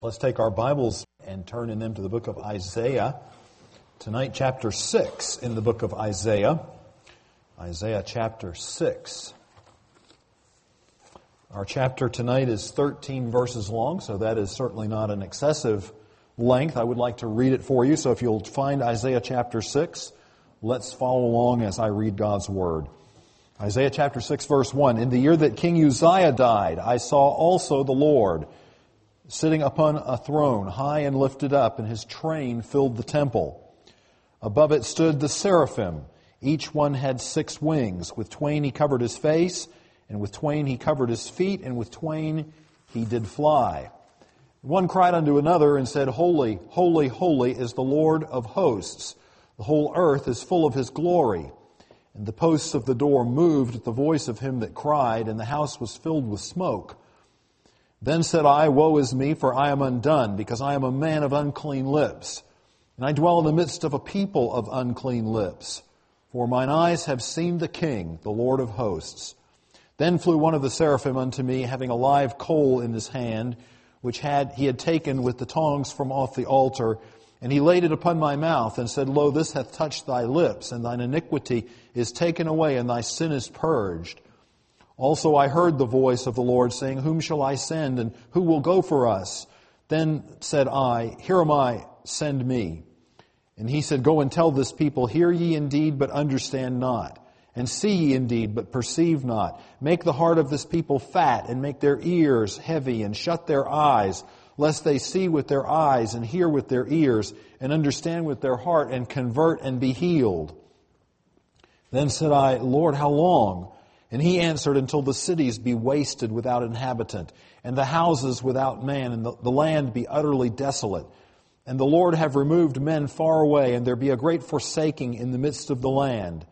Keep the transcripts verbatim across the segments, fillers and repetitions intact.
Let's take our Bibles and turn in them to the book of Isaiah. Tonight, chapter six in the book of Isaiah. Isaiah chapter six. Our chapter tonight is thirteen verses long, so that is certainly not an excessive length. I would like to read it for you, so if you'll find Isaiah chapter six, let's follow along as I read God's Word. Isaiah chapter six, verse one. In the year that King Uzziah died, I saw also the Lord sitting upon a throne, high and lifted up, and His train filled the temple. Above it stood the seraphim. Each one had six wings. With twain He covered His face, and with twain He covered His feet, and with twain He did fly. One cried unto another and said, Holy, holy, holy is the Lord of hosts. The whole earth is full of His glory. And the posts of the door moved at the voice of him that cried, and the house was filled with smoke. Then said I, Woe is me, for I am undone, because I am a man of unclean lips, and I dwell in the midst of a people of unclean lips. For mine eyes have seen the King, the Lord of hosts. Then flew one of the seraphim unto me, having a live coal in his hand, which had he had taken with the tongs from off the altar, and he laid it upon my mouth, and said, Lo, this hath touched thy lips, and thine iniquity is taken away, and thy sin is purged. Also I heard the voice of the Lord saying, Whom shall I send, and who will go for us? Then said I, Here am I, send me. And He said, Go and tell this people, Hear ye indeed, but understand not. And see ye indeed, but perceive not. Make the heart of this people fat, and make their ears heavy, and shut their eyes, lest they see with their eyes, and hear with their ears, and understand with their heart, and convert, and be healed. Then said I, Lord, how long? And He answered, Until the cities be wasted without inhabitant, and the houses without man, and the, the land be utterly desolate. And the Lord have removed men far away, and there be a great forsaking in the midst of the land.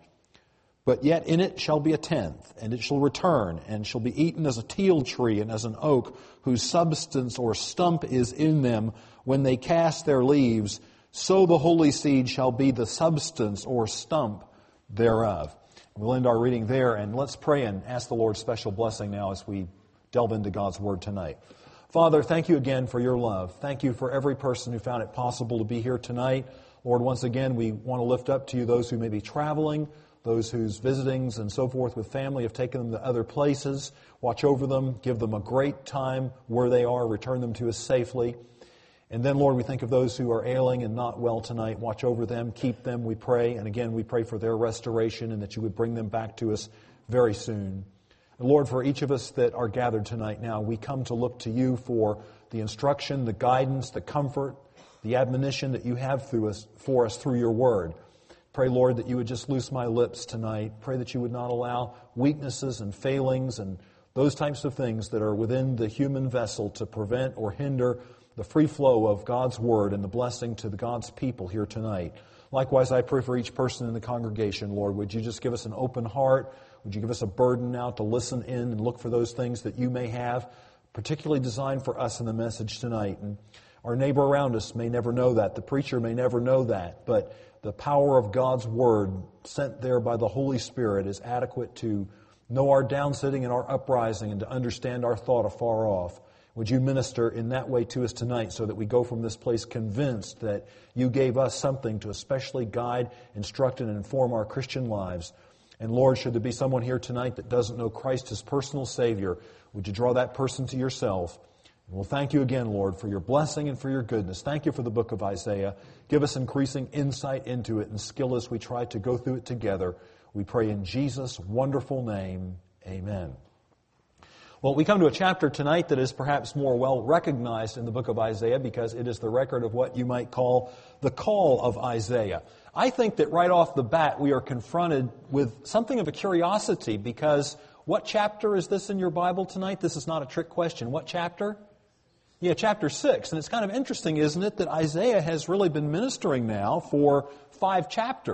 But yet in it shall be a tenth, and it shall return, and shall be eaten as a teil tree, and as an oak, whose substance or stump is in them, when they cast their leaves, so the holy seed shall be the substance or stump thereof. We'll end our reading there, and let's pray and ask the Lord's special blessing now as we delve into God's Word tonight. Father, thank you again for your love. Thank you for every person who found it possible to be here tonight. Lord, once again, we want to lift up to you those who may be traveling, those whose visitings and so forth with family have taken them to other places. Watch over them, give them a great time where they are, return them to us safely. And then, Lord, we think of those who are ailing and not well tonight. Watch over them, keep them, we pray. And again, we pray for their restoration and that you would bring them back to us very soon. And Lord, for each of us that are gathered tonight now, we come to look to you for the instruction, the guidance, the comfort, the admonition that you have through us, for us through your word. Pray, Lord, that you would just loose my lips tonight. Pray that you would not allow weaknesses and failings and those types of things that are within the human vessel to prevent or hinder the free flow of God's Word and the blessing to the God's people here tonight. Likewise, I pray for each person in the congregation, Lord. Would you just give us an open heart? Would you give us a burden now to listen in and look for those things that you may have, particularly designed for us in the message tonight? And our neighbor around us may never know that. The preacher may never know that. But the power of God's Word sent there by the Holy Spirit is adequate to know our downsitting and our uprising and to understand our thought afar off. Would you minister in that way to us tonight so that we go from this place convinced that you gave us something to especially guide, instruct, and inform our Christian lives? And Lord, should there be someone here tonight that doesn't know Christ as personal Savior, would you draw that person to yourself? And we'll thank you again, Lord, for your blessing and for your goodness. Thank you for the book of Isaiah. Give us increasing insight into it and skill as we try to go through it together. We pray in Jesus' wonderful name. Amen. Well, we come to a chapter tonight that is perhaps more well recognized in the book of Isaiah because it is the record of what you might call the call of Isaiah. I think that right off the bat we are confronted with something of a curiosity because what chapter is this in your Bible tonight? This is not a trick question. What chapter? Yeah, chapter six. And it's kind of interesting, isn't it, that Isaiah has really been ministering now for five chapters.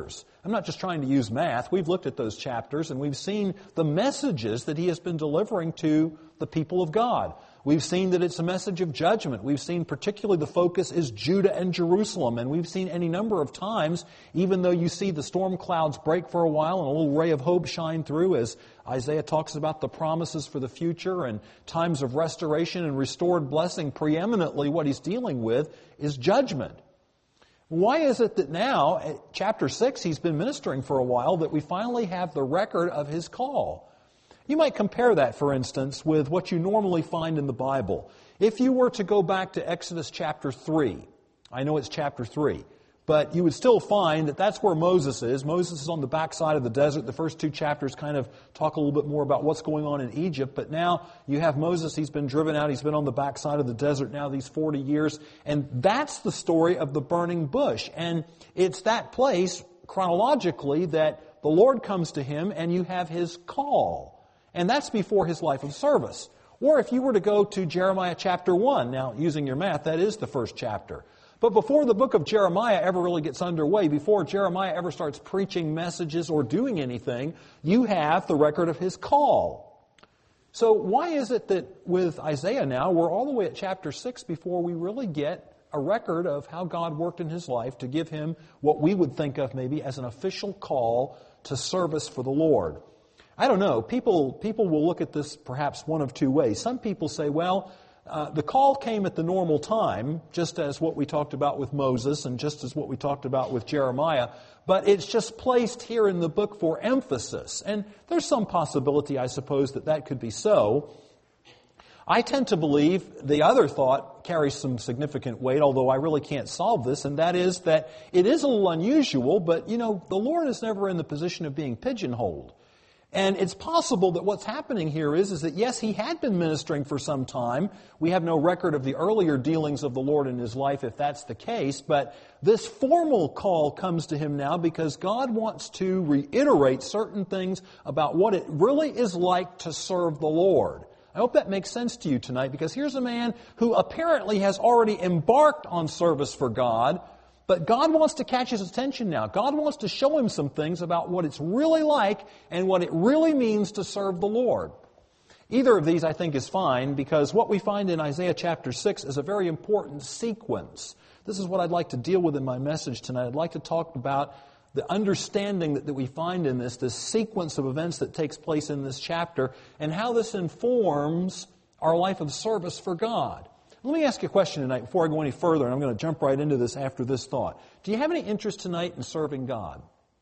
I'm not just trying to use math. We've looked at those chapters and we've seen the messages that he has been delivering to the people of God. We've seen that it's a message of judgment. We've seen particularly the focus is Judah and Jerusalem. And we've seen any number of times, even though you see the storm clouds break for a while and a little ray of hope shine through as Isaiah talks about the promises for the future and times of restoration and restored blessing, preeminently what he's dealing with is judgment. Why is it that now, at chapter six, he's been ministering for a while, that we finally have the record of his call? You might compare that, for instance, with what you normally find in the Bible. If you were to go back to Exodus chapter three, I know it's chapter three, but you would still find that that's where Moses is. Moses is on the backside of the desert. The first two chapters kind of talk a little bit more about what's going on in Egypt, but now you have Moses. He's been driven out. He's been on the backside of the desert now these forty years, and that's the story of the burning bush. And it's that place, chronologically, that the Lord comes to him and you have his call. And that's before his life of service. Or if you were to go to Jeremiah chapter one, now using your math, that is the first chapter. But before the book of Jeremiah ever really gets underway, before Jeremiah ever starts preaching messages or doing anything, you have the record of his call. So why is it that with Isaiah now, we're all the way at chapter six before we really get a record of how God worked in his life to give him what we would think of maybe as an official call to service for the Lord? I don't know. People people will look at this perhaps one of two ways. Some people say, well, uh, the call came at the normal time, just as what we talked about with Moses and just as what we talked about with Jeremiah, but it's just placed here in the book for emphasis. And there's some possibility, I suppose, that that could be so. I tend to believe the other thought carries some significant weight, although I really can't solve this, and that is that it is a little unusual, but, you know, the Lord is never in the position of being pigeonholed. And it's possible that what's happening here is, is that, yes, he had been ministering for some time. We have no record of the earlier dealings of the Lord in his life if that's the case. But this formal call comes to him now because God wants to reiterate certain things about what it really is like to serve the Lord. I hope that makes sense to you tonight, because here's a man who apparently has already embarked on service for God. But God wants to catch his attention now. God wants to show him some things about what it's really like and what it really means to serve the Lord. Either of these, I think, is fine, because what we find in Isaiah chapter six is a very important sequence. This is what I'd like to deal with in my message tonight. I'd like to talk about the understanding that, that we find in this, this sequence of events that takes place in this chapter, and how this informs our life of service for God. Let me ask you a question tonight before I go any further, and I'm going to jump right into this after this thought. Do you have any interest tonight in serving God?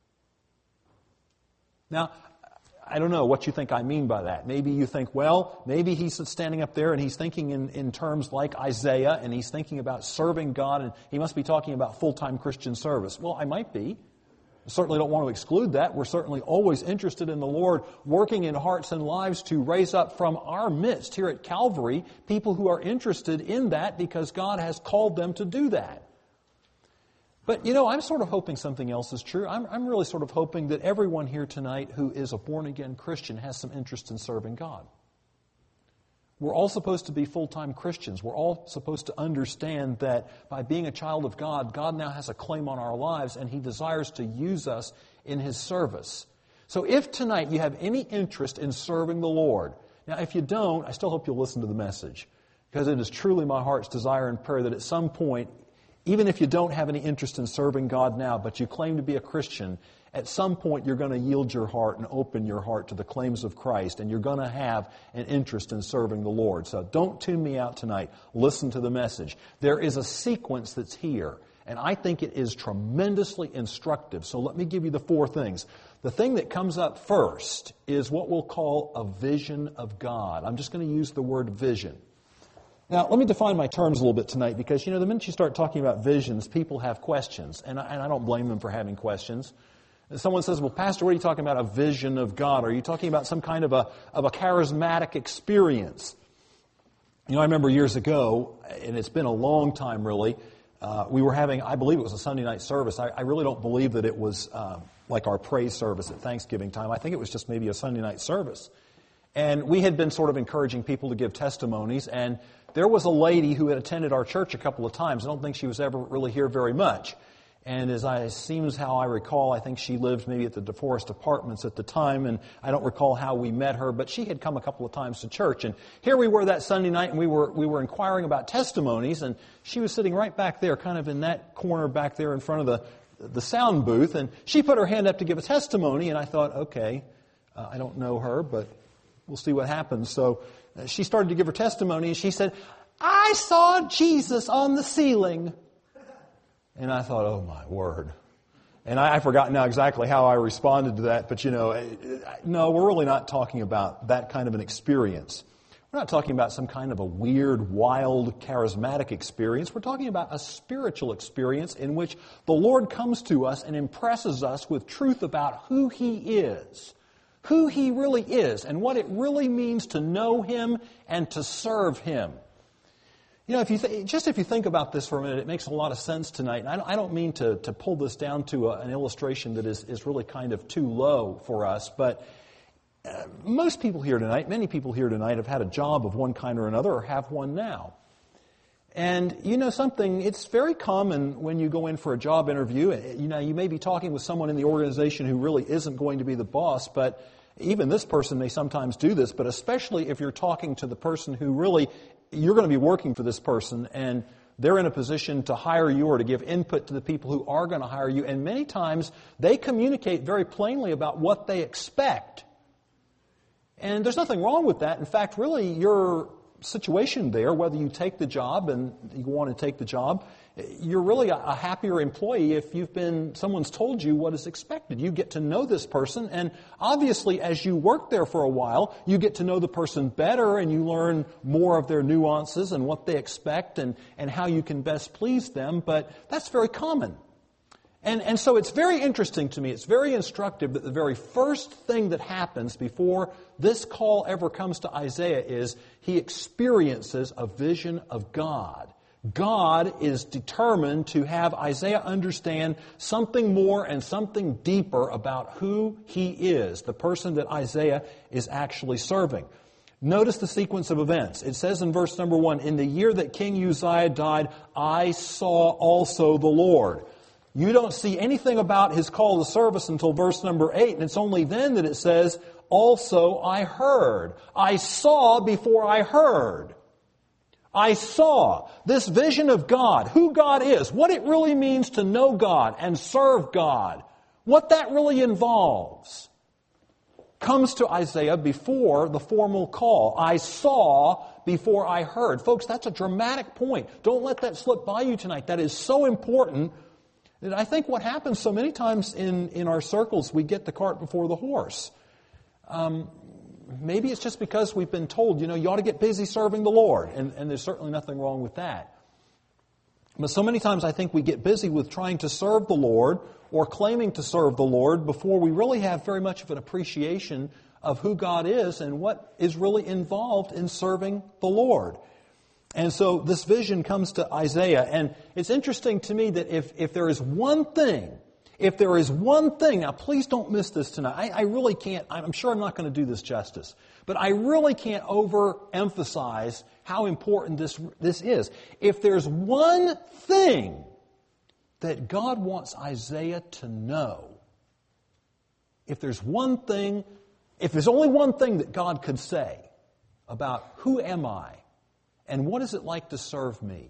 Now, I don't know what you think I mean by that. Maybe you think, well, maybe he's standing up there and he's thinking in, in terms like Isaiah, and he's thinking about serving God, and he must be talking about full-time Christian service. Well, I might be. I certainly don't want to exclude that. We're certainly always interested in the Lord working in hearts and lives to raise up from our midst here at Calvary people who are interested in that because God has called them to do that. But, you know, I'm sort of hoping something else is true. I'm, I'm really sort of hoping that everyone here tonight who is a born-again Christian has some interest in serving God. We're all supposed to be full-time Christians. We're all supposed to understand that by being a child of God, God now has a claim on our lives, and He desires to use us in His service. So if tonight you have any interest in serving the Lord, now if you don't, I still hope you'll listen to the message, because it is truly my heart's desire and prayer that at some point, even if you don't have any interest in serving God now, but you claim to be a Christian, at some point you're going to yield your heart and open your heart to the claims of Christ, and you're going to have an interest in serving the Lord. So don't tune me out tonight. Listen to the message. There is a sequence that's here, and I think it is tremendously instructive. So let me give you the four things. The thing that comes up first is what we'll call a vision of God. I'm just going to use the word vision. Now, let me define my terms a little bit tonight, because, you know, the minute you start talking about visions, people have questions, and I, and I don't blame them for having questions. Someone says, well, Pastor, what are you talking about, a vision of God? Are you talking about some kind of a of a charismatic experience? You know, I remember years ago, and it's been a long time really, uh, we were having, I believe it was a Sunday night service. I, I really don't believe that it was uh, like our praise service at Thanksgiving time. I think it was just maybe a Sunday night service. And we had been sort of encouraging people to give testimonies, and there was a lady who had attended our church a couple of times. I don't think she was ever really here very much. And as I seems how I recall, I think she lived maybe at the DeForest Apartments at the time, and I don't recall how we met her, but she had come a couple of times to church. And here we were that Sunday night, and we were we were inquiring about testimonies, and she was sitting right back there, kind of in that corner back there in front of the the sound booth, and she put her hand up to give a testimony, and I thought, okay, uh, I don't know her, but we'll see what happens. So uh, she started to give her testimony, and she said, "I saw Jesus on the ceiling." And I thought, oh my word. And I, I forgot now exactly how I responded to that, but you know, no, we're really not talking about that kind of an experience. We're not talking about some kind of a weird, wild, charismatic experience. We're talking about a spiritual experience in which the Lord comes to us and impresses us with truth about who He is, who He really is, and what it really means to know Him and to serve Him. You know, if you th- just if you think about this for a minute, it makes a lot of sense tonight. And I don't, I don't mean to, to pull this down to a, an illustration that is, is really kind of too low for us, but uh, most people here tonight, many people here tonight have had a job of one kind or another or have one now. And you know something, it's very common when you go in for a job interview, you know, you may be talking with someone in the organization who really isn't going to be the boss, but even this person may sometimes do this, but especially if you're talking to the person who really, you're going to be working for this person and they're in a position to hire you or to give input to the people who are going to hire you. And many times they communicate very plainly about what they expect. And there's nothing wrong with that. In fact, really, your situation there, whether you take the job and you want to take the job, you're really a happier employee if you've been, someone's told you what is expected. You get to know this person, and obviously as you work there for a while, you get to know the person better and you learn more of their nuances and what they expect and, and how you can best please them, but that's very common. And, and so it's very interesting to me, it's very instructive that the very first thing that happens before this call ever comes to Isaiah is he experiences a vision of God. God is determined to have Isaiah understand something more and something deeper about who He is, the person that Isaiah is actually serving. Notice the sequence of events. It says in verse number one, "In the year that King Uzziah died, I saw also the Lord." You don't see anything about His call to service until verse number eight, and it's only then that it says, "Also I heard." I saw before I heard. I saw this vision of God, who God is, what it really means to know God and serve God, what that really involves, comes to Isaiah before the formal call. I saw before I heard. Folks, that's a dramatic point. Don't let that slip by you tonight. That is so important. And I think what happens so many times in, in our circles, we get the cart before the horse. Um, maybe it's just because we've been told, you know, you ought to get busy serving the Lord. And, and there's certainly nothing wrong with that. But so many times I think we get busy with trying to serve the Lord or claiming to serve the Lord before we really have very much of an appreciation of who God is and what is really involved in serving the Lord. And so this vision comes to Isaiah, and it's interesting to me that if, if there is one thing, if there is one thing, now please don't miss this tonight. I, I really can't, I'm sure I'm not going to do this justice, but I really can't overemphasize how important this, this is. If there's one thing that God wants Isaiah to know, if there's one thing, if there's only one thing that God could say about who am I, and what is it like to serve me?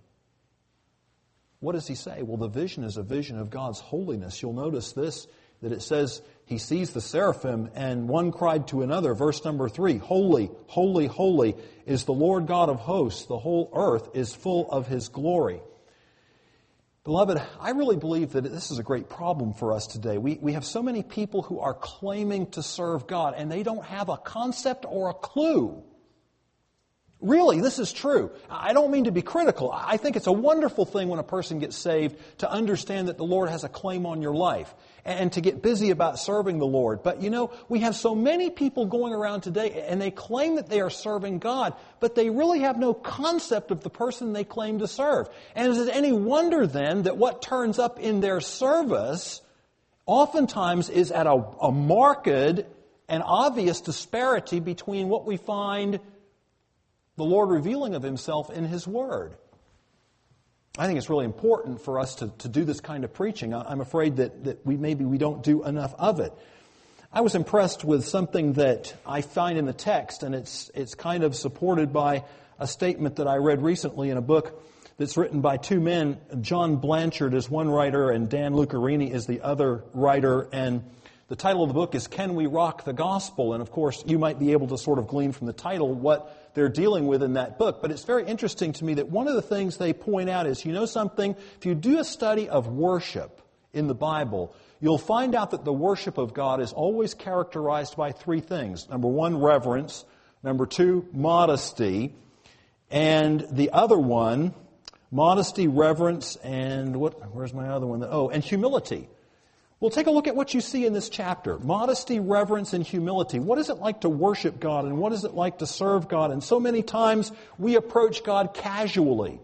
What does he say? Well, the vision is a vision of God's holiness. You'll notice this, that it says he sees the seraphim and one cried to another. Verse number three, "Holy, holy, holy is the Lord God of hosts. The whole earth is full of His glory." Beloved, I really believe that this is a great problem for us today. We, we have so many people who are claiming to serve God and they don't have a concept or a clue. Really, this is true. I don't mean to be critical. I think it's a wonderful thing when a person gets saved to understand that the Lord has a claim on your life and to get busy about serving the Lord. But you know, we have so many people going around today and they claim that they are serving God, but they really have no concept of the person they claim to serve. And is it any wonder then that what turns up in their service oftentimes is at a, a marked and obvious disparity between what we find the Lord revealing of Himself in His Word. I think it's really important for us to, to do this kind of preaching. I'm afraid that, that we maybe we don't do enough of it. I was impressed with something that I find in the text, and it's it's kind of supported by a statement that I read recently in a book that's written by two men. John Blanchard is one writer, and Dan Lucarini is the other writer. And the title of the book is Can We Rock the Gospel? And of course, you might be able to sort of glean from the title what they're dealing with in that book. But it's very interesting to me that one of the things they point out is, you know something, if you do a study of worship in the Bible, you'll find out that the worship of God is always characterized by three things. Number one, reverence. Number two, modesty. And the other one, modesty, reverence, and what? Where's my other one? Oh, and humility. Well, take a look at what you see in this chapter. Modesty, reverence, and humility. What is it like to worship God, and what is it like to serve God? And so many times we approach God casually.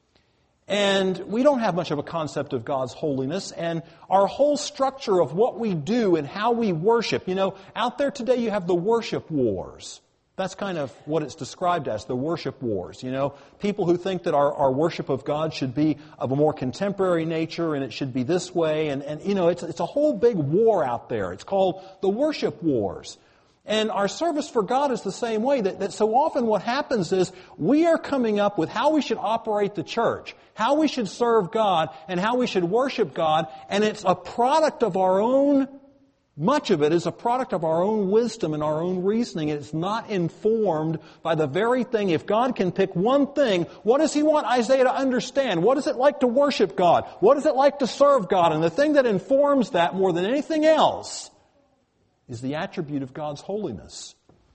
And we don't have much of a concept of God's holiness, and our whole structure of what we do and how we worship. You know, out there today you have the worship wars. That's kind of what it's described as, the worship wars. You know, people who think that our, our worship of God should be of a more contemporary nature and it should be this way. And, and you know, it's, it's a whole big war out there. It's called the worship wars. And our service for God is the same way. That, that so often what happens is we are coming up with how we should operate the church, how we should serve God, and how we should worship God. And it's a product of our own Much of it is a product of our own wisdom and our own reasoning. It's not informed by the very thing. If God can pick one thing, what does He want Isaiah to understand? What is it like to worship God? What is it like to serve God? And the thing that informs that more than anything else is the attribute of God's holiness.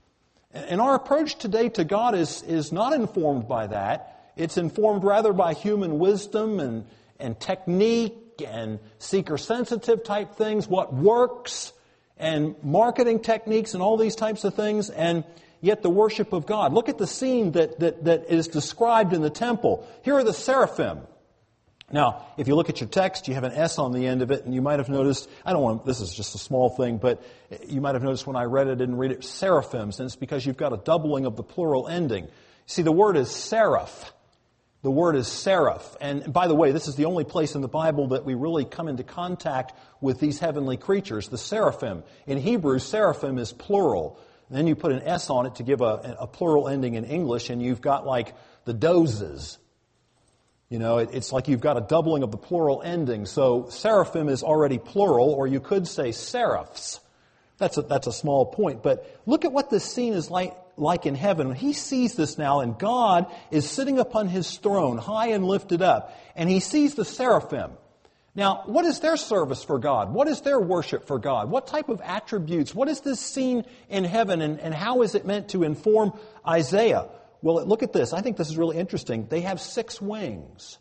And our approach today to God is, is not informed by that. It's informed rather by human wisdom and, and technique and seeker-sensitive type things, what works, and marketing techniques and all these types of things, and yet the worship of God. Look at the scene that, that, that is described in the temple. Here are the seraphim. Now, if you look at your text, you have an S on the end of it, and you might have noticed, I don't want, this is just a small thing, but you might have noticed when I read it, I didn't read it seraphims, and it's because you've got a doubling of the plural ending. See, the word is seraph. The word is seraph. And by the way, this is the only place in the Bible that we really come into contact with these heavenly creatures, the seraphim. In Hebrew, seraphim is plural. And then you put an S on it to give a, a plural ending in English, and you've got like the dozes. You know, it, it's like you've got a doubling of the plural ending. So seraphim is already plural, or you could say seraphs. That's a, that's a small point. But look at what this scene is like. Like in heaven. He sees this now, and God is sitting upon His throne, high and lifted up, and He sees the seraphim. Now, what is their service for God? What is their worship for God? What type of attributes? What is this scene in heaven, and, and how is it meant to inform Isaiah? Well, look at this. I think this is really interesting. They have six wings.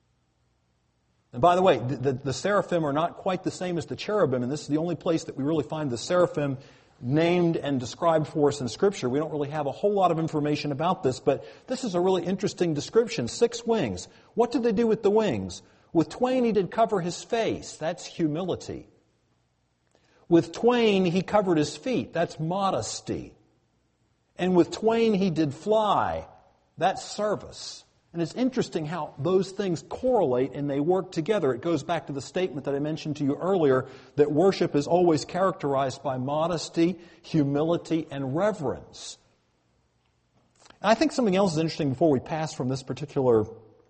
And by the way, the, the, the seraphim are not quite the same as the cherubim, and this is the only place that we really find the seraphim named and described for us in Scripture. We don't really have a whole lot of information about this, but this is a really interesting description. Six wings. What did they do with the wings? With twain He did cover His face. That's humility. With twain He covered His feet. That's modesty. And with twain He did fly. That's service. And it's interesting how those things correlate and they work together. It goes back to the statement that I mentioned to you earlier, that worship is always characterized by modesty, humility, and reverence. And I think something else is interesting before we pass from this particular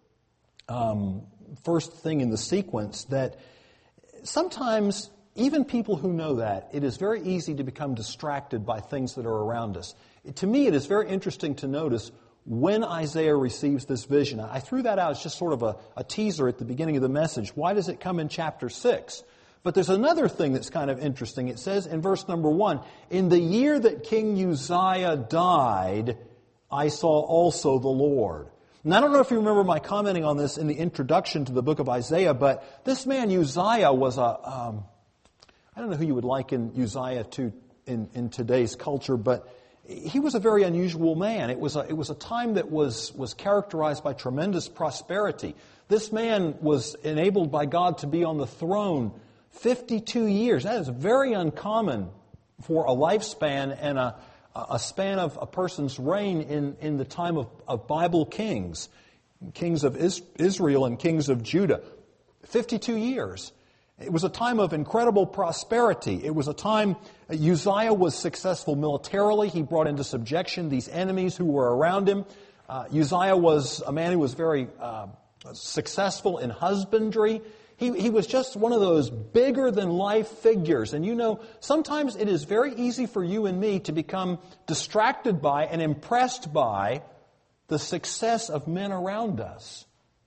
um, first thing in the sequence, that sometimes even people who know that, it is very easy to become distracted by things that are around us. To me, it is very interesting to notice when Isaiah receives this vision. I threw that out as just sort of a, a teaser at the beginning of the message. Why does it come in chapter six? But there's another thing that's kind of interesting. It says in verse number one, in the year that King Uzziah died, I saw also the Lord. And I don't know if you remember my commenting on this in the introduction to the book of Isaiah, but this man Uzziah was a, um, I don't know who you would liken Uzziah to in, in today's culture, but he was a very unusual man. It was a, it was a time that was, was characterized by tremendous prosperity. This man was enabled by God to be on the throne fifty-two years. That is very uncommon for a lifespan and a, a span of a person's reign in, in the time of, of Bible kings. kings of Israel and kings of Judah. fifty-two years. It was a time of incredible prosperity. It was a time Uzziah was successful militarily. He brought into subjection these enemies who were around him. Uh, Uzziah was a man who was very uh, successful in husbandry. He, he was just one of those bigger-than-life figures. And you know, sometimes it is very easy for you and me to become distracted by and impressed by the success of men around us.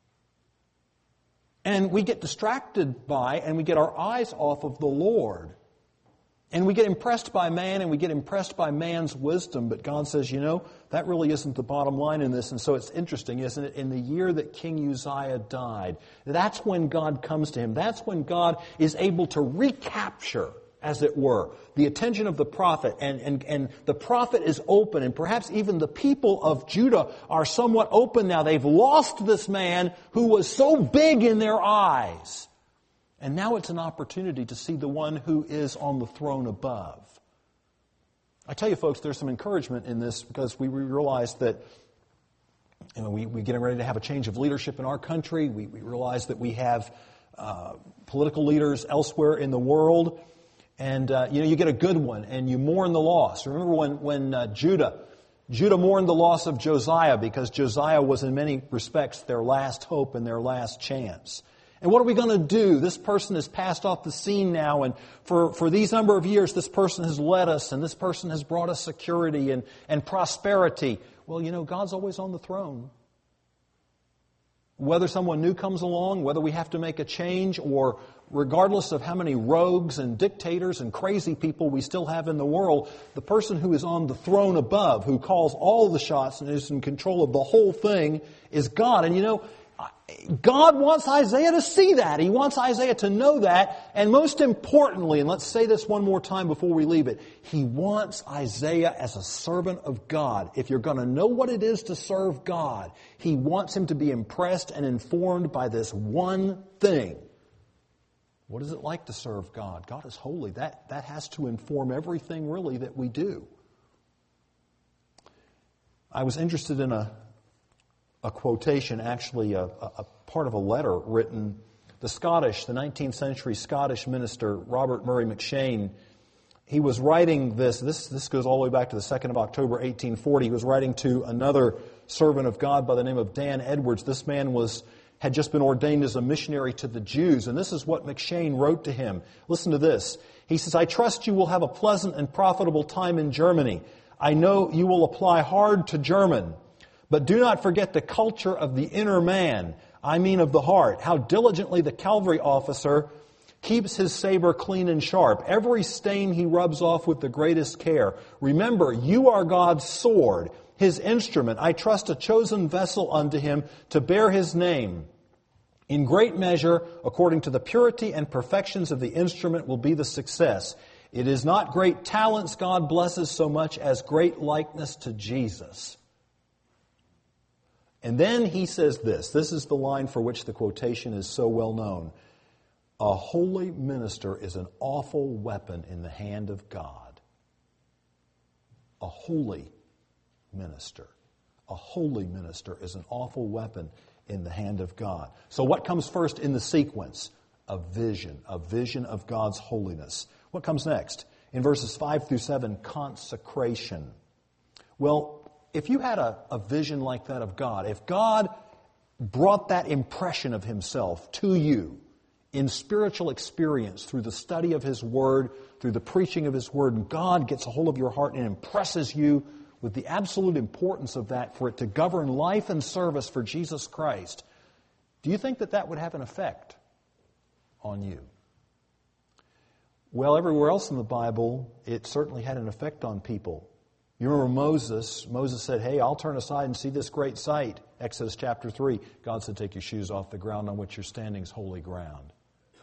And we get distracted by and we get our eyes off of the Lord. And we get impressed by man and we get impressed by man's wisdom. But God says, you know, that really isn't the bottom line in this. And so it's interesting, isn't it? In the year that King Uzziah died, that's when God comes to him. That's when God is able to recapture, as it were, the attention of the prophet. And, and, and the prophet is open. And perhaps even the people of Judah are somewhat open now. They've lost this man who was so big in their eyes. And now it's an opportunity to see the one who is on the throne above. I tell you, folks, there's some encouragement in this because we realize that you know, we, we're getting ready to have a change of leadership in our country. We, we realize that we have uh, political leaders elsewhere in the world. And, uh, you know, you get a good one and you mourn the loss. Remember when, when uh, Judah, Judah mourned the loss of Josiah because Josiah was in many respects their last hope and their last chance. And what are we going to do? This person has passed off the scene now, and for, for these number of years, this person has led us, and this person has brought us security and, and prosperity. Well, you know, God's always on the throne. Whether someone new comes along, whether we have to make a change, or regardless of how many rogues and dictators and crazy people we still have in the world, the person who is on the throne above, who calls all the shots and is in control of the whole thing, is God. And you know, God wants Isaiah to see that. He wants Isaiah to know that. And most importantly, and let's say this one more time before we leave it, He wants Isaiah as a servant of God. If you're going to know what it is to serve God, He wants him to be impressed and informed by this one thing. What is it like to serve God? God is holy. That, that has to inform everything really that we do. I was interested in a A quotation, actually a, a part of a letter written. The Scottish, the nineteenth century Scottish minister, Robert Murray McCheyne, he was writing this, this, this goes all the way back to the second of October, eighteen forty. He was writing to another servant of God by the name of Dan Edwards. This man was had just been ordained as a missionary to the Jews, and this is what McCheyne wrote to him. Listen to this. He says, I trust you will have a pleasant and profitable time in Germany. I know you will apply hard to German. But do not forget the culture of the inner man, I mean of the heart, how diligently the cavalry officer keeps his saber clean and sharp. Every stain he rubs off with the greatest care. Remember, you are God's sword, His instrument. I trust a chosen vessel unto Him to bear His name. In great measure, according to the purity and perfections of the instrument, will be the success. It is not great talents God blesses so much as great likeness to Jesus. And then he says this. This is the line for which the quotation is so well known. A holy minister is an awful weapon in the hand of God. A holy minister. A holy minister is an awful weapon in the hand of God. So what comes first in the sequence? A vision. A vision of God's holiness. What comes next? In verses five through seven, consecration. Well, if you had a, a vision like that of God, if God brought that impression of Himself to you in spiritual experience through the study of His Word, through the preaching of His Word, and God gets a hold of your heart and impresses you with the absolute importance of that for it to govern life and service for Jesus Christ, do you think that that would have an effect on you? Well, everywhere else in the Bible, it certainly had an effect on people. You remember Moses. Moses said, hey, I'll turn aside and see this great sight. Exodus chapter three. God said, take your shoes off the ground on which you're standing is holy ground.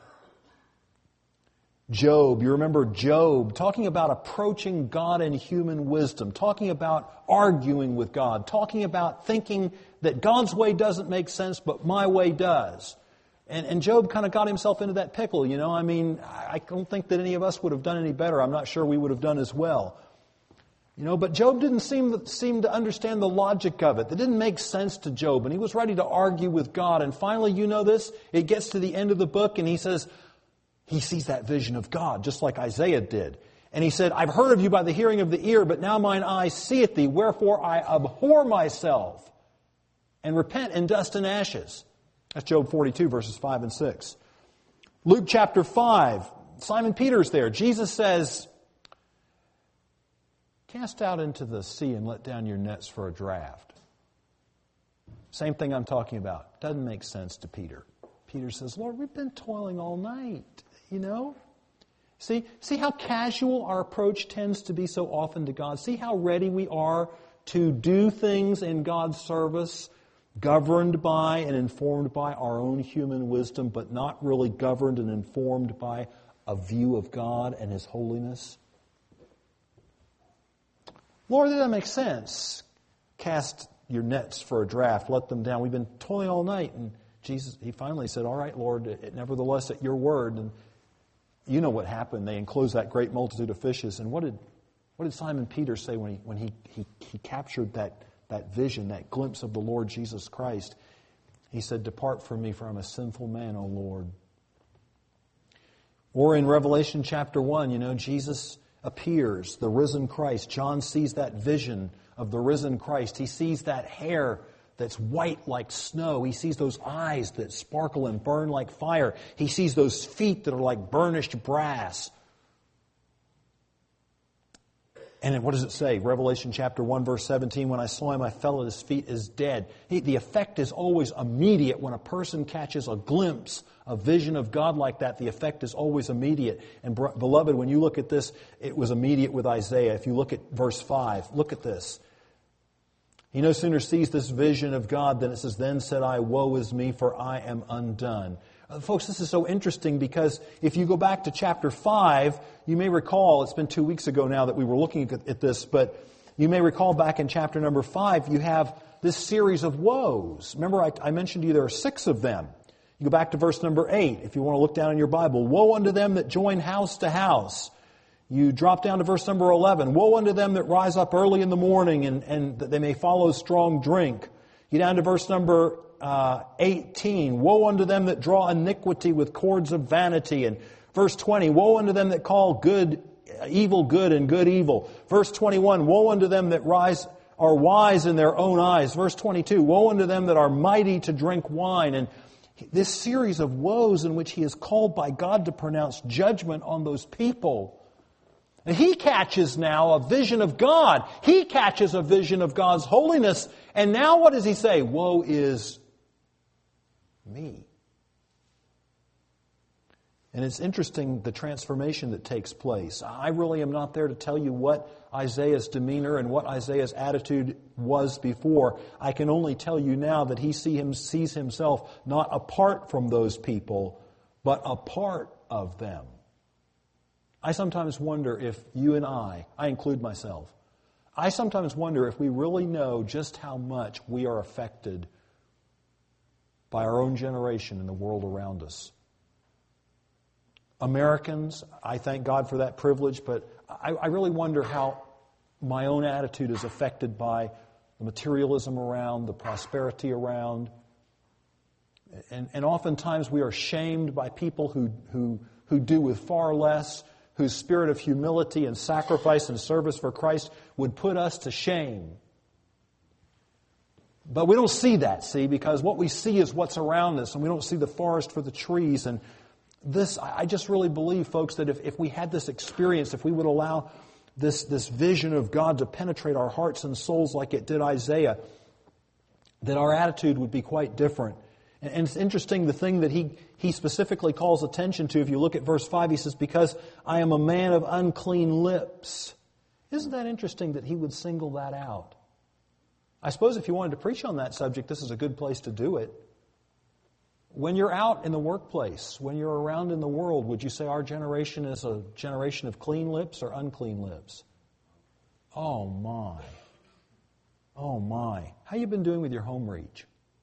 Job, you remember Job, talking about approaching God in human wisdom, talking about arguing with God, talking about thinking that God's way doesn't make sense, but my way does. And, and Job kind of got himself into that pickle, you know. I mean, I don't think that any of us would have done any better. I'm not sure we would have done as well. You know, but Job didn't seem, seem to understand the logic of it. It didn't make sense to Job, and he was ready to argue with God. And finally, you know this, it gets to the end of the book, and he says, he sees that vision of God, just like Isaiah did. And he said, I've heard of you by the hearing of the ear, but now mine eye seeth thee, wherefore I abhor myself, and repent in dust and ashes. That's Job forty-two, verses five and six. Luke chapter five, Simon Peter's there. Jesus says, cast out into the sea and let down your nets for a draft. Same thing I'm talking about. Doesn't make sense to Peter. Peter says, Lord, we've been toiling all night, you know. See, see how casual our approach tends to be so often to God. See how ready we are to do things in God's service, governed by and informed by our own human wisdom, but not really governed and informed by a view of God and His holiness. Lord, that doesn't make sense. Cast your nets for a draft. Let them down. We've been toiling all night. And Jesus, He finally said, all right, Lord, nevertheless at your word. And you know what happened. They enclosed that great multitude of fishes. And what did what did Simon Peter say when he when he, he, he captured that, that vision, that glimpse of the Lord Jesus Christ? He said, depart from me, for I'm a sinful man, O Lord. Or in Revelation chapter one, you know, Jesus appears, the risen Christ. John sees that vision of the risen Christ. He sees that hair that's white like snow. He sees those eyes that sparkle and burn like fire. He sees those feet that are like burnished brass. And what does it say? Revelation chapter one, verse seventeen, when I saw him, I fell at his feet as dead. He, the effect is always immediate. When a person catches a glimpse, a vision of God like that, the effect is always immediate. And beloved, when you look at this, it was immediate with Isaiah. If you look at verse five, look at this. He no sooner sees this vision of God than it says, then said I, woe is me, for I am undone. Uh, folks, this is so interesting because if you go back to chapter five, you may recall, it's been two weeks ago now that we were looking at, at this, but you may recall back in chapter number five, you have this series of woes. Remember, I, I mentioned to you there are six of them. You go back to verse number eight, if you want to look down in your Bible. Woe unto them that join house to house. You drop down to verse number eleven. Woe unto them that rise up early in the morning and, and that they may follow strong drink. You down to verse number uh, eighteen. Woe unto them that draw iniquity with cords of vanity. And verse twenty. Woe unto them that call good evil good and good evil. Verse twenty-one. Woe unto them that rise are wise in their own eyes. Verse twenty-two. Woe unto them that are mighty to drink wine. And this series of woes in which he is called by God to pronounce judgment on those people. And he catches now a vision of God. He catches a vision of God's holiness. And now what does he say? Woe is me. And it's interesting the transformation that takes place. I really am not there to tell you what Isaiah's demeanor and what Isaiah's attitude was before. I can only tell you now that he see him, sees himself not apart from those people, but a part of them. I sometimes wonder if you and I, I include myself, I sometimes wonder if we really know just how much we are affected by our own generation and the world around us. Americans, I thank God for that privilege, but I, I really wonder how my own attitude is affected by the materialism around, the prosperity around. And, and oftentimes we are shamed by people who, who, who do with far less, whose spirit of humility and sacrifice and service for Christ would put us to shame. But we don't see that, see, because what we see is what's around us, and we don't see the forest for the trees. And this, I just really believe, folks, that if, if we had this experience, if we would allow this, this vision of God to penetrate our hearts and souls like it did Isaiah, that our attitude would be quite different. And it's interesting, the thing that he, he specifically calls attention to, if you look at verse five, he says, because I am a man of unclean lips. Isn't that interesting that he would single that out? I suppose if you wanted to preach on that subject, this is a good place to do it. When you're out in the workplace, when you're around in the world, would you say our generation is a generation of clean lips or unclean lips? Oh my. Oh my. How you been doing with your home reach?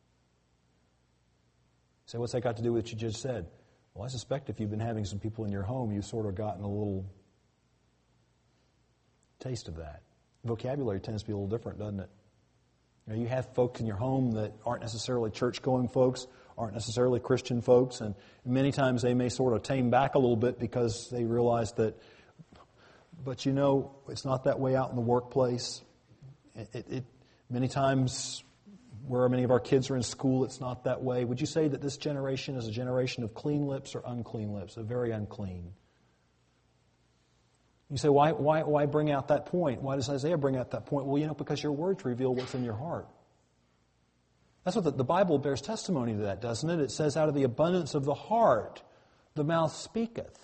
Say, what's that got to do with what you just said? Well, I suspect if you've been having some people in your home, you've sort of gotten a little taste of that. vocabulary tends to be a little different, doesn't it? You know, you have folks in your home that aren't necessarily church-going folks, aren't necessarily Christian folks, and many times they may sort of tame back a little bit because they realize that, but you know, it's not that way out in the workplace. It, it, it many times where many of our kids are in school, it's not that way. Would you say that this generation is a generation of clean lips or unclean lips? A very unclean. You say, why, why, why bring out that point? Why does Isaiah bring out that point? Well, you know, because your words reveal what's in your heart. That's what the, the Bible bears testimony to that, doesn't it? It says, out of the abundance of the heart, the mouth speaketh.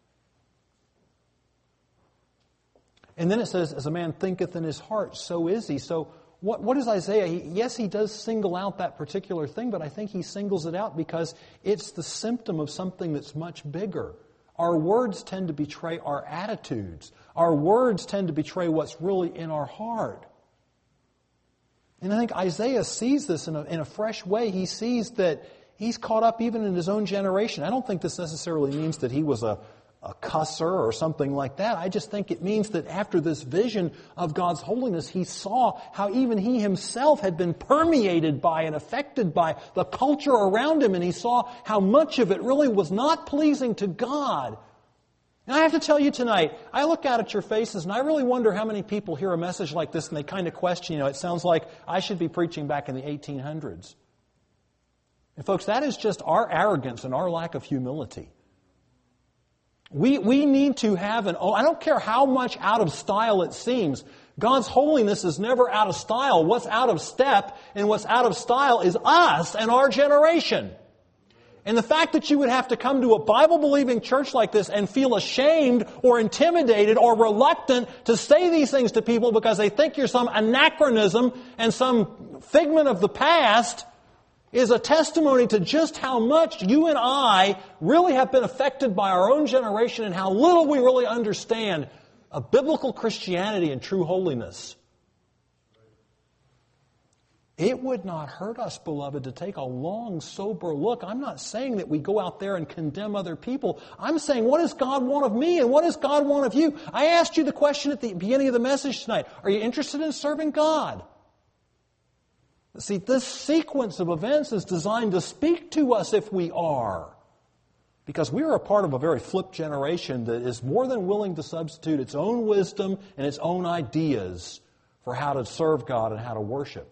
And then it says, as a man thinketh in his heart, so is he. So what, what is Isaiah? He, yes, he does single out that particular thing, but I think he singles it out because it's the symptom of something that's much bigger. Our words tend to betray our attitudes. Our words tend to betray what's really in our heart. And I think Isaiah sees this in a, in a fresh way. He sees that he's caught up even in his own generation. I don't think this necessarily means that he was a, a cusser or something like that. I just think it means that after this vision of God's holiness, he saw how even he himself had been permeated by and affected by the culture around him, and he saw how much of it really was not pleasing to God. And I have to tell you tonight, I look out at your faces and I really wonder how many people hear a message like this and they kind of question, you know, it sounds like I should be preaching back in the eighteen hundreds. And folks, that is just our arrogance and our lack of humility. We we need to have an, oh, I don't care how much out of style it seems, God's holiness is never out of style. What's out of step and what's out of style is us and our generation. And the fact that you would have to come to a Bible-believing church like this and feel ashamed or intimidated or reluctant to say these things to people because they think you're some anachronism and some figment of the past is a testimony to just how much you and I really have been affected by our own generation and how little we really understand of biblical Christianity and true holiness. It would not hurt us, beloved, to take a long, sober look. I'm not saying that we go out there and condemn other people. I'm saying, what does God want of me and what does God want of you? I asked you the question at the beginning of the message tonight. Are you interested in serving God? See, this sequence of events is designed to speak to us if we are. Because we are a part of a very flipped generation that is more than willing to substitute its own wisdom and its own ideas for how to serve God and how to worship.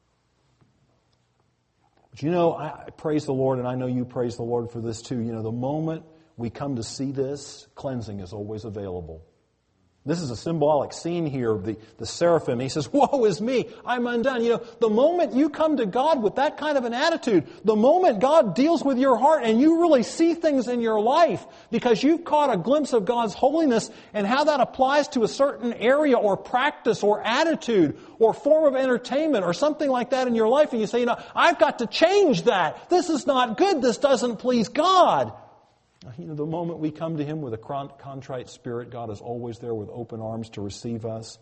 But you know, I praise the Lord, and I know you praise the Lord for this too. You know, the moment we come to see this, cleansing is always available. This is a symbolic scene here of the, the seraphim. He says, woe is me, I'm undone. You know, the moment you come to God with that kind of an attitude, the moment God deals with your heart and you really see things in your life because you've caught a glimpse of God's holiness and how that applies to a certain area or practice or attitude or form of entertainment or something like that in your life, and you say, you know, I've got to change that. This is not good. This doesn't please God. You know, the moment we come to Him with a contrite spirit, God is always there with open arms to receive us.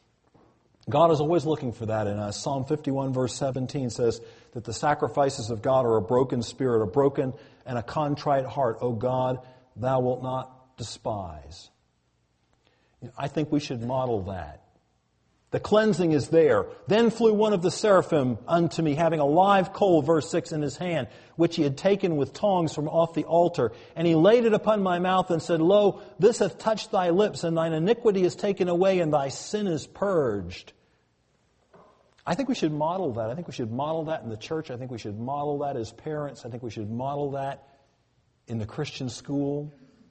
God is always looking for that in us. Psalm fifty-one verse seventeen says that the sacrifices of God are a broken spirit, a broken and a contrite heart. O God, Thou wilt not despise. You know, I think we should model that. The cleansing is there. Then flew one of the seraphim unto me, having a live coal, verse six, in his hand, which he had taken with tongs from off the altar. And he laid it upon my mouth and said, Lo, this hath touched thy lips, and thine iniquity is taken away, and thy sin is purged. I think we should model that. I think we should model that in the church. I think we should model that as parents. I think we should model that in the Christian school.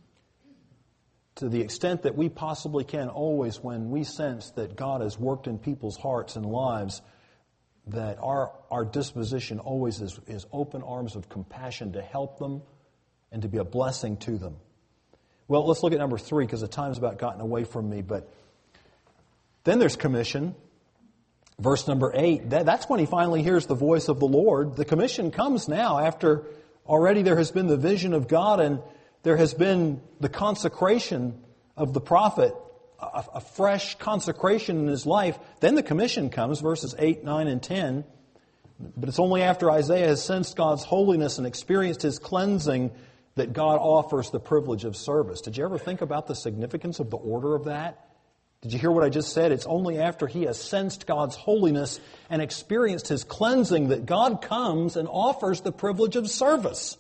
To the extent that we possibly can, always when we sense that God has worked in people's hearts and lives, that our, our disposition always is, is open arms of compassion to help them and to be a blessing to them. Well, let's look at number three, because the time's about gotten away from me. But then there's commission. Verse number eight, that, that's when he finally hears the voice of the Lord. The commission comes now after already there has been the vision of God and there has been the consecration of the prophet, a, a fresh consecration in his life. Then the commission comes, verses eight, nine, and ten. But it's only after Isaiah has sensed God's holiness and experienced His cleansing that God offers the privilege of service. Did you ever think about the significance of the order of that? Did you hear what I just said? It's only after he has sensed God's holiness and experienced His cleansing that God comes and offers the privilege of service.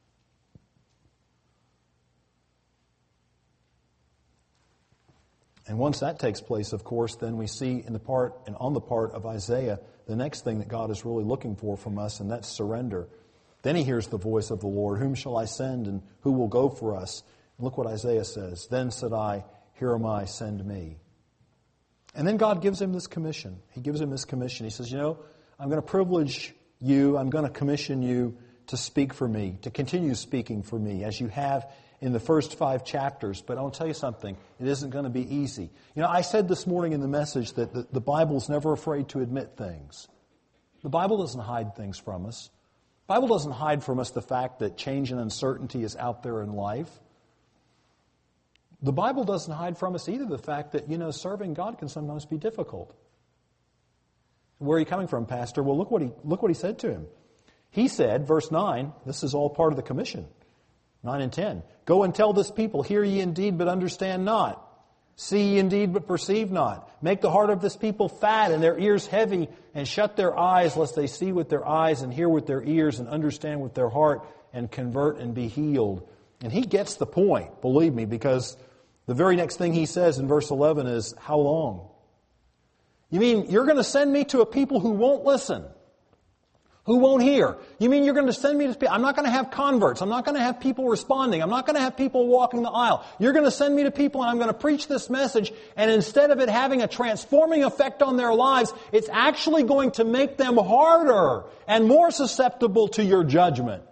And once that takes place, of course, then we see in the part and on the part of Isaiah the next thing that God is really looking for from us, and that's surrender. Then he hears the voice of the Lord. Whom shall I send, and who will go for us? And look what Isaiah says. Then said I, here am I, send me. And then God gives him this commission. He gives him this commission. He says, you know, I'm going to privilege you, I'm going to commission you to speak for me, to continue speaking for me, as you have in the first five chapters. But I'll tell you something, it isn't going to be easy. You know, I said this morning in the message that the, the Bible's never afraid to admit things. The Bible doesn't hide things from us. The Bible doesn't hide from us the fact that change and uncertainty is out there in life. The Bible doesn't hide from us either the fact that, you know, serving God can sometimes be difficult. Where are you coming from, Pastor? Well, look what he look what he said to him. He said, verse nine, this is all part of the commission. nine and ten. Go and tell this people, hear ye indeed, but understand not. See ye indeed, but perceive not. Make the heart of this people fat and their ears heavy, and shut their eyes, lest they see with their eyes and hear with their ears and understand with their heart and convert and be healed. And he gets the point, believe me, because the very next thing he says in verse eleven is, how long? You mean you're going to send me to a people who won't listen? Who won't hear? You mean you're going to send me to people? I'm not going to have converts. I'm not going to have people responding. I'm not going to have people walking the aisle. You're going to send me to people and I'm going to preach this message, and instead of it having a transforming effect on their lives, it's actually going to make them harder and more susceptible to your judgment.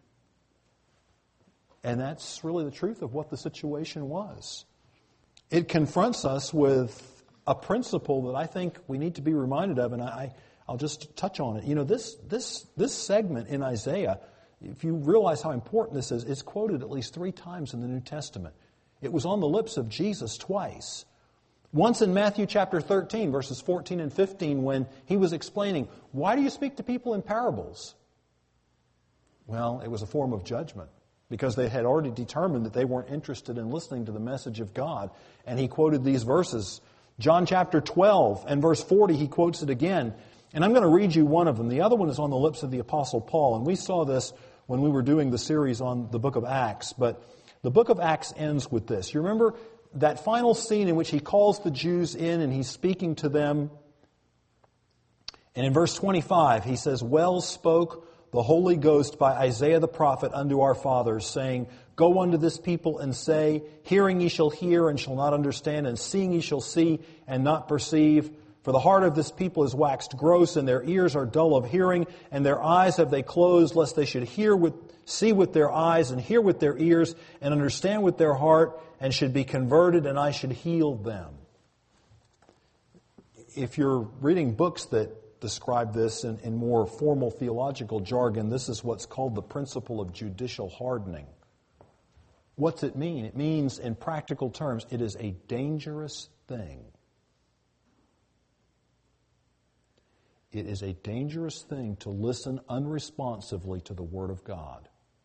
And that's really the truth of what the situation was. It confronts us with a principle that I think we need to be reminded of, and I, I'll just touch on it. You know, this this this segment in Isaiah, if you realize how important this is, it's quoted at least three times in the New Testament. It was on the lips of Jesus twice. Once in Matthew chapter thirteen, verses fourteen and fifteen, when he was explaining, why do you speak to people in parables? Well, it was a form of judgment, because they had already determined that they weren't interested in listening to the message of God. And he quoted these verses. John chapter twelve and verse forty, he quotes it again. And I'm going to read you one of them. The other one is on the lips of the Apostle Paul. And we saw this when we were doing the series on the book of Acts. But the book of Acts ends with this. You remember that final scene in which he calls the Jews in and he's speaking to them. And in verse twenty-five, he says, well spoke the Holy Ghost by Isaiah the prophet unto our fathers, saying, go unto this people and say, hearing ye shall hear and shall not understand, and seeing ye shall see and not perceive. For the heart of this people is waxed gross, and their ears are dull of hearing, and their eyes have they closed, lest they should hear with, see with their eyes, and hear with their ears, and understand with their heart, and should be converted, and I should heal them. If you're reading books that describe this in, in more formal theological jargon, this is what's called the principle of judicial hardening. What's it mean? It means, in practical terms, it is a dangerous thing. It is a dangerous thing to listen unresponsively to the Word of God.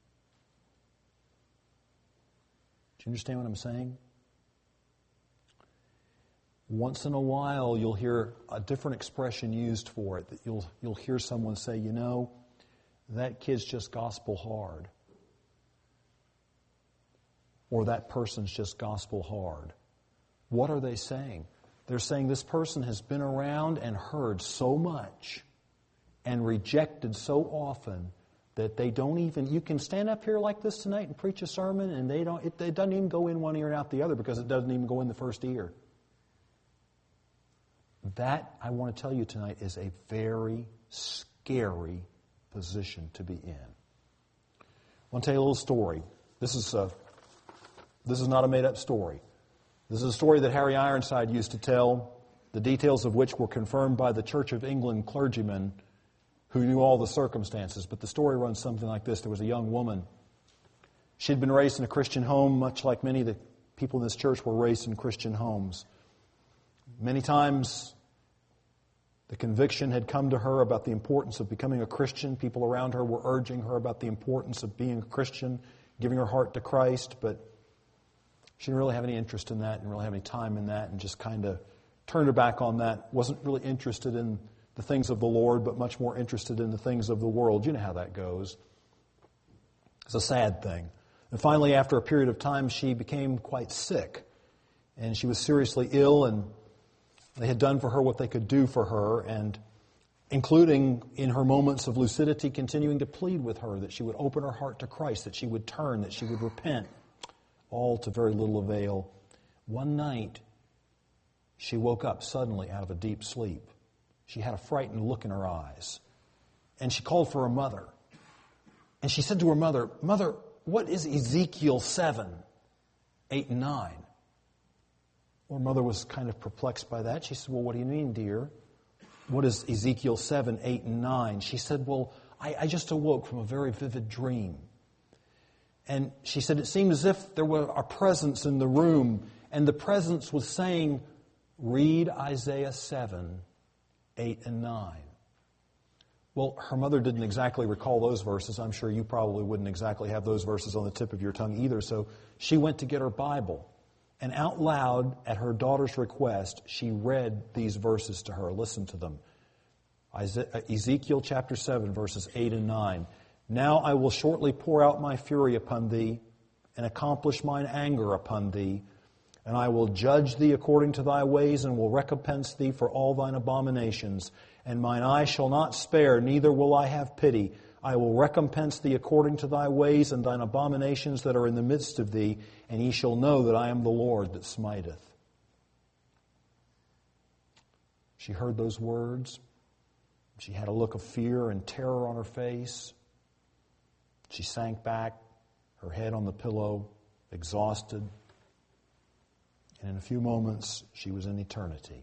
Do you understand what I'm saying? Once in a while, you'll hear a different expression used for it. That you'll you'll hear someone say, you know, that kid's just gospel hard. Or that person's just gospel hard. What are they saying? They're saying this person has been around and heard so much and rejected so often that they don't even, you can stand up here like this tonight and preach a sermon and they don't, it, it doesn't even go in one ear and out the other because it doesn't even go in the first ear. That, I want to tell you tonight, is a very scary position to be in. I want to tell you a little story. This is a, this is not a made-up story. This is a story that Harry Ironside used to tell, the details of which were confirmed by the Church of England clergyman who knew all the circumstances. But the story runs something like this. There was a young woman. She had been raised in a Christian home, much like many of the people in this church were raised in Christian homes. Many times, the conviction had come to her about the importance of becoming a Christian. People around her were urging her about the importance of being a Christian, giving her heart to Christ. But She didn't really have any interest in that, didn't really have any time in that, and just kind of turned her back on that. Wasn't really interested in the things of the Lord, but much more interested in the things of the world. You know how that goes. It's a sad thing. And finally, after a period of time, she became quite sick. And she was seriously ill, and they had done for her what they could do for her, and including in her moments of lucidity, continuing to plead with her that she would open her heart to Christ, that she would turn, that she would repent, all to very little avail. One night, she woke up suddenly out of a deep sleep. She had a frightened look in her eyes, and she called for her mother. And she said to her mother, "Mother, what is Ezekiel seven, eight, and nine? Her mother was kind of perplexed by that. She said, "Well, what do you mean, dear? What is Ezekiel seven, eight, and nine? She said, "Well, I, I just awoke from a very vivid dream." And she said, it seemed as if there were a presence in the room, and the presence was saying, "Read Isaiah seven, eight, and nine. Well, her mother didn't exactly recall those verses. I'm sure you probably wouldn't exactly have those verses on the tip of your tongue either. So she went to get her Bible. And out loud, at her daughter's request, she read these verses to her. Listen to them. Ezekiel chapter seven, verses eight and nine. "Now I will shortly pour out my fury upon thee, and accomplish mine anger upon thee. And I will judge thee according to thy ways, and will recompense thee for all thine abominations. And mine eye shall not spare, neither will I have pity. I will recompense thee according to thy ways and thine abominations that are in the midst of thee, and ye shall know that I am the Lord that smiteth." She heard those words. She had a look of fear and terror on her face. She sank back, her head on the pillow, exhausted. And in a few moments, she was in eternity.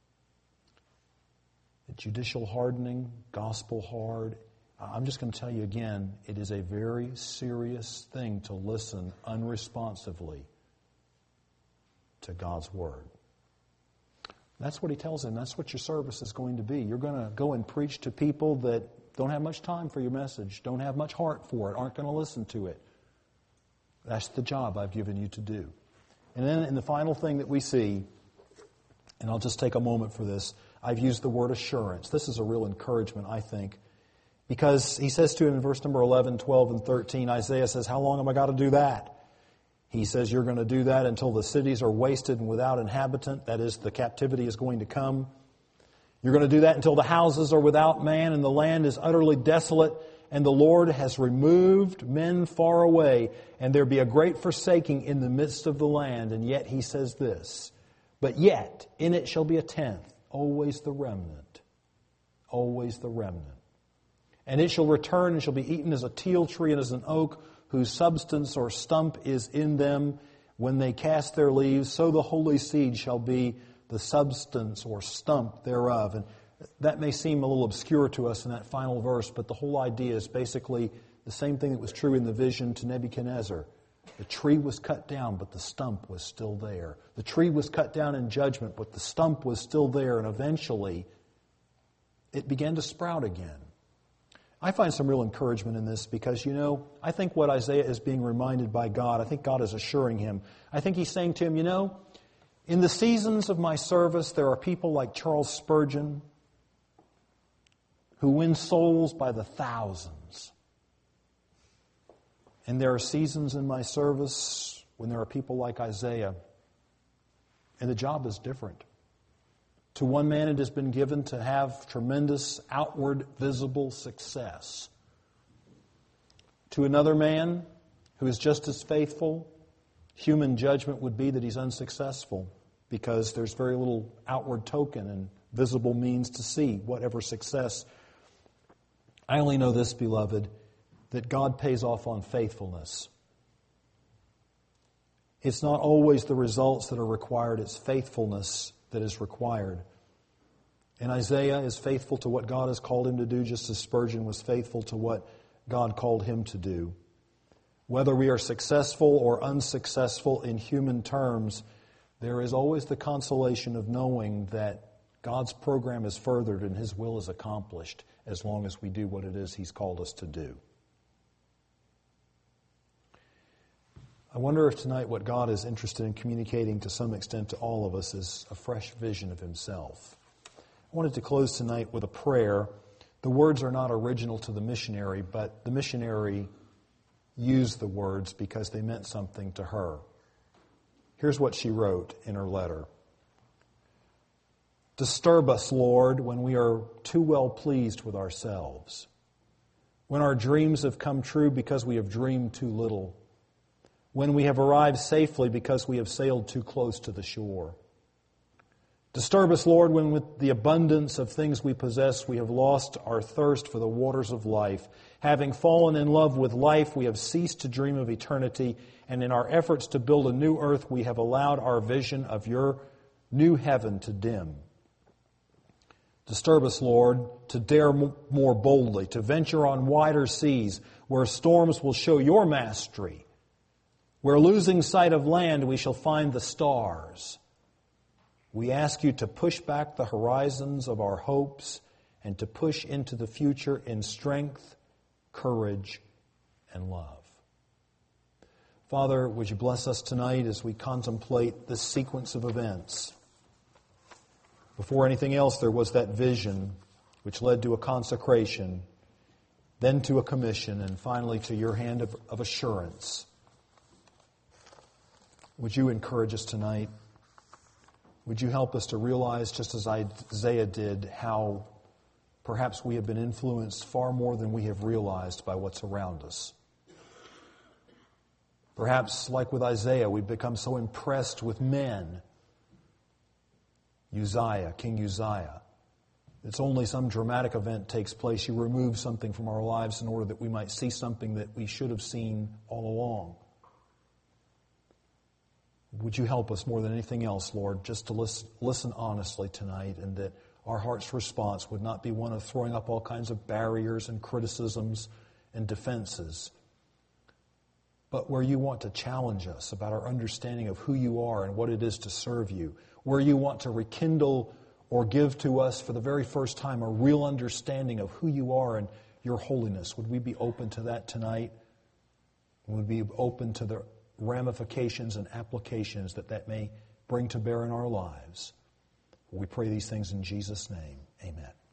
Judicial hardening, gospel hard. I'm just going to tell you again, it is a very serious thing to listen unresponsively to God's Word. That's what he tells him. That's what your service is going to be. You're going to go and preach to people that don't have much time for your message, don't have much heart for it, aren't going to listen to it. That's the job I've given you to do. And then in the final thing that we see, and I'll just take a moment for this, I've used the word assurance. This is a real encouragement, I think, because he says to him in verse number eleven, twelve, and thirteen, Isaiah says, "How long am I got to do that?" He says, "You're going to do that until the cities are wasted and without inhabitant." That is, the captivity is going to come. "You're going to do that until the houses are without man and the land is utterly desolate, and the Lord has removed men far away, and there be a great forsaking in the midst of the land." And yet he says this, "But yet in it shall be a tenth, always the remnant, always the remnant. And it shall return and shall be eaten as a teal tree and as an oak, whose substance or stump is in them. When they cast their leaves, so the holy seed shall be the substance or stump thereof." And that may seem a little obscure to us in that final verse, but the whole idea is basically the same thing that was true in the vision to Nebuchadnezzar. The tree was cut down, but the stump was still there. The tree was cut down in judgment, but the stump was still there, and eventually it began to sprout again. I find some real encouragement in this because, you know, I think what Isaiah is being reminded by God, I think God is assuring him. I think he's saying to him, you know, in the seasons of my service, there are people like Charles Spurgeon who win souls by the thousands. And there are seasons in my service when there are people like Isaiah, and the job is different. To one man it has been given to have tremendous outward visible success. To another man who is just as faithful, human judgment would be that he's unsuccessful because there's very little outward token and visible means to see whatever success. I only know this, beloved, that God pays off on faithfulness. It's not always the results that are required, it's faithfulness that is required. And Isaiah is faithful to what God has called him to do, just as Spurgeon was faithful to what God called him to do. Whether we are successful or unsuccessful in human terms, there is always the consolation of knowing that God's program is furthered and His will is accomplished as long as we do what it is He's called us to do. I wonder if tonight what God is interested in communicating to some extent to all of us is a fresh vision of Himself. I wanted to close tonight with a prayer. The words are not original to the missionary, but the missionary used the words because they meant something to her. Here's what she wrote in her letter. Disturb us, Lord, when we are too well pleased with ourselves, when our dreams have come true because we have dreamed too little, when we have arrived safely because we have sailed too close to the shore. Disturb us, Lord, when with the abundance of things we possess, we have lost our thirst for the waters of life. Having fallen in love with life, we have ceased to dream of eternity, and in our efforts to build a new earth, we have allowed our vision of your new heaven to dim. Disturb us, Lord, to dare more boldly, to venture on wider seas, where storms will show your mastery, where losing sight of land we shall find the stars. We ask you to push back the horizons of our hopes and to push into the future in strength, courage, and love. Father, would you bless us tonight as we contemplate this sequence of events? Before anything else, there was that vision which led to a consecration, then to a commission, and finally to your hand of, of assurance. Would you encourage us tonight? Would you help us to realize, just as Isaiah did, how perhaps we have been influenced far more than we have realized by what's around us? Perhaps, like with Isaiah, we've become so impressed with men. Uzziah, King Uzziah. It's only some dramatic event takes place. You remove something from our lives in order that we might see something that we should have seen all along. Would you help us more than anything else, Lord, just to listen, listen honestly tonight, and that our heart's response would not be one of throwing up all kinds of barriers and criticisms and defenses, but where you want to challenge us about our understanding of who you are and what it is to serve you, where you want to rekindle or give to us for the very first time a real understanding of who you are and your holiness. Would we be open to that tonight? Would we be open to the ramifications and applications that that may bring to bear in our lives? We pray these things in Jesus' name. Amen.